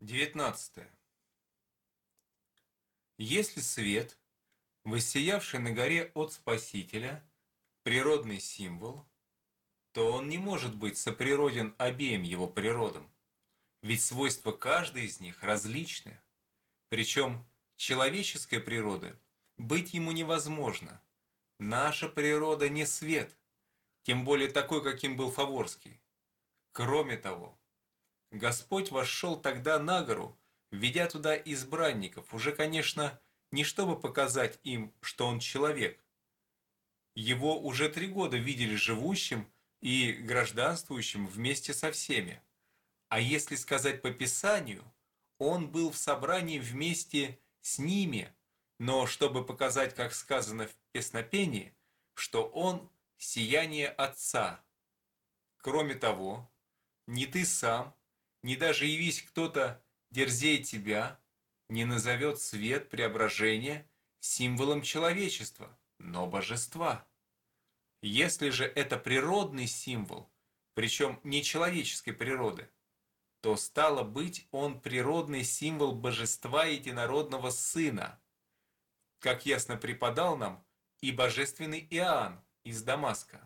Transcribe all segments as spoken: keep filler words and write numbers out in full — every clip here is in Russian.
девятнадцатое. Если свет, воссиявший на горе от Спасителя, природный символ, то он не может быть соприроден обеим его природам, ведь свойства каждой из них различны, причем человеческой природы быть ему невозможно. Наша природа не свет, тем более такой, каким был Фаворский. Кроме того, Господь вошел тогда на гору, ведя туда избранников, уже, конечно, не чтобы показать им, что он человек. Его уже три года видели живущим и гражданствующим вместе со всеми. А если сказать по Писанию, он был в собрании вместе с ними, но чтобы показать, как сказано в песнопении, что он – сияние Отца. Кроме того, ни ты сам, ни даже явись кто-то дерзей тебя, не назовет свет преображения символом человечества, но божества. Если же это природный символ, причем не человеческой природы, то стало быть он природный символ божества единородного Сына, как ясно преподал нам и божественный Иоанн из Дамаска.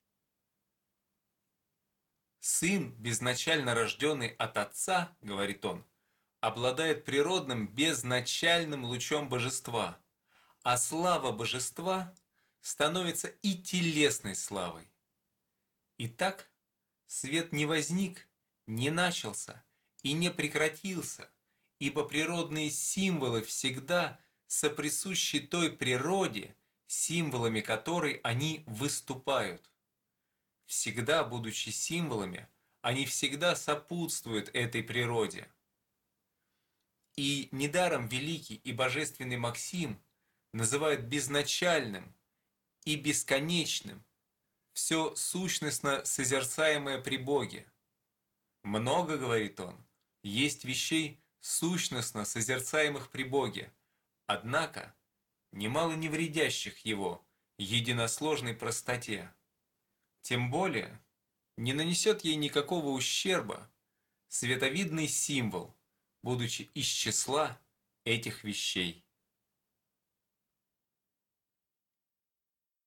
Сын, безначально рожденный от Отца, говорит он, обладает природным безначальным лучом божества, а слава божества становится и телесной славой. Итак, свет не возник, не начался и не прекратился, ибо природные символы всегда соприсущи той природе, символами которой они выступают. Всегда, будучи символами, они всегда сопутствуют этой природе. И недаром великий и божественный Максим называют безначальным и бесконечным все сущностно созерцаемое при Боге. Много, говорит он, есть вещей сущностно созерцаемых при Боге, однако немало не вредящих Его единосложной простоте. Тем более не нанесет ей никакого ущерба световидный символ, будучи из числа этих вещей.